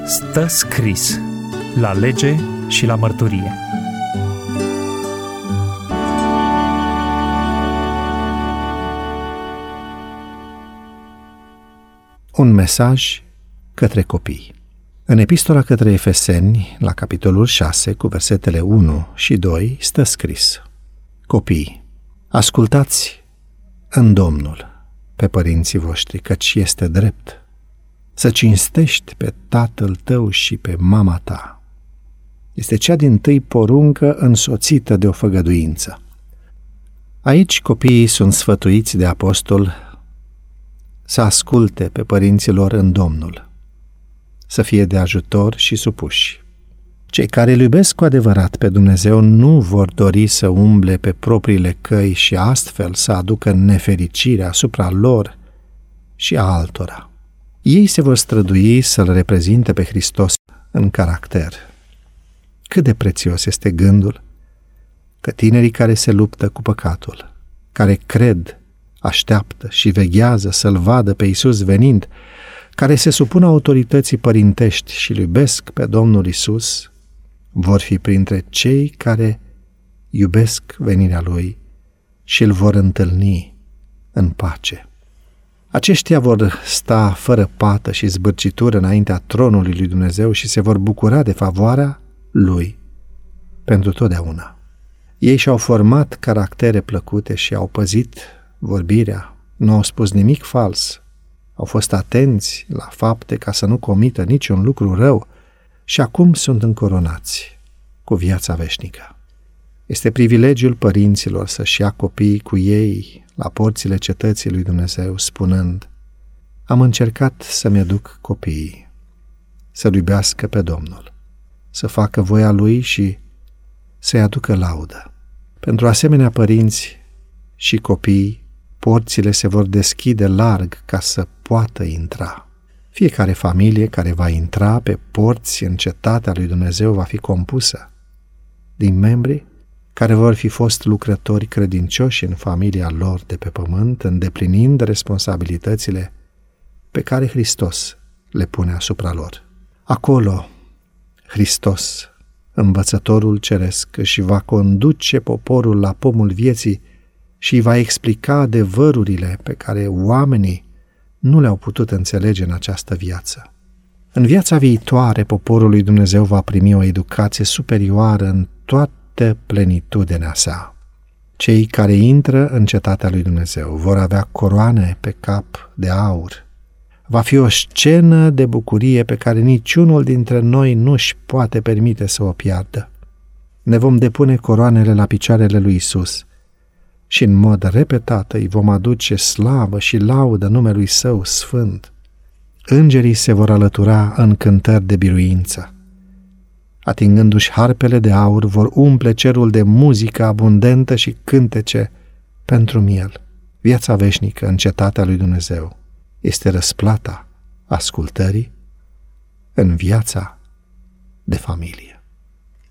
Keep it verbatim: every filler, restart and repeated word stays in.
Stă scris la lege și la mărturie. Un mesaj către copii. În epistola către Efeseni, la capitolul șase, cu versetele unu și doi, stă scris: Copii, ascultați în Domnul pe părinții voștri, căci este drept să cinstești pe tatăl tău și pe mama ta. Este cea dintâi poruncă însoțită de o făgăduință. Aici copiii sunt sfătuiți de apostol să asculte pe părinții lor în Domnul, să fie de ajutor și supuși. Cei care îl iubesc cu adevărat pe Dumnezeu nu vor dori să umble pe propriile căi și astfel să aducă nefericire asupra lor și a altora. Ei se vor strădui să-L reprezinte pe Hristos în caracter. Cât de prețios este gândul că tinerii care se luptă cu păcatul, care cred, așteaptă și veghează să-L vadă pe Iisus venind, care se supun autorității părintești și iubesc pe Domnul Iisus, vor fi printre cei care iubesc venirea Lui și îl vor întâlni în pace. Aceștia vor sta fără pată și zbârcitură înaintea tronului lui Dumnezeu și se vor bucura de favoarea Lui pentru totdeauna. Ei și-au format caractere plăcute și au păzit vorbirea, nu au spus nimic fals, au fost atenți la fapte ca să nu comită niciun lucru rău și acum sunt încoronați cu viața veșnică. Este privilegiul părinților să-și ia copiii cu ei la porțile cetății lui Dumnezeu, spunând: am încercat să-mi aduc copiii, să-L iubească pe Domnul, să facă voia Lui și să-i aducă laudă. Pentru asemenea părinți și copii, porțile se vor deschide larg ca să poată intra. Fiecare familie care va intra pe porți în cetatea lui Dumnezeu va fi compusă din membri care vor fi fost lucrători credincioși în familia lor de pe pământ, îndeplinind responsabilitățile pe care Hristos le pune asupra lor. Acolo, Hristos, învățătorul ceresc, își va conduce poporul la pomul vieții și îi va explica adevărurile pe care oamenii nu le-au putut înțelege în această viață. În viața viitoare, poporul lui Dumnezeu va primi o educație superioară în toată plenitudinea sa. Cei care intră în cetatea lui Dumnezeu vor avea coroane pe cap de aur. Va fi o scenă de bucurie pe care niciunul dintre noi nu-și poate permite să o piardă. Ne vom depune coroanele la picioarele lui Iisus și în mod repetat îi vom aduce slavă și laudă numelui Său sfânt. Îngerii se vor alătura în cântări de biruință. Atingându-și harpele de aur, vor umple cerul de muzică abundentă și cântece pentru miel. Viața veșnică în cetatea lui Dumnezeu este răsplata ascultării în viața de familie.